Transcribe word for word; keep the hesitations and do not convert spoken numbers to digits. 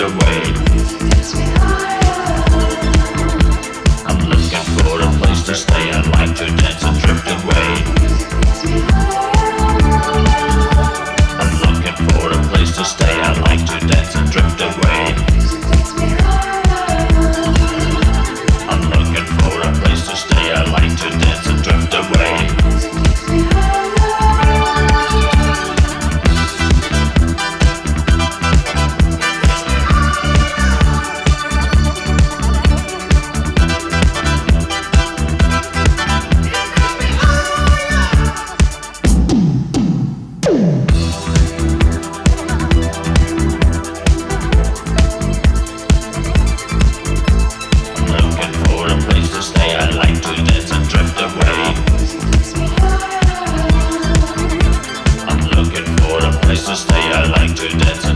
away. I'm looking for a place to stay. I'd like to dance and drift away. I'm looking for a place to stay. I'd like to dance and drift away. I'm looking for a place to stay. I'd like to dance and drift away. Place to stay, I like to dance.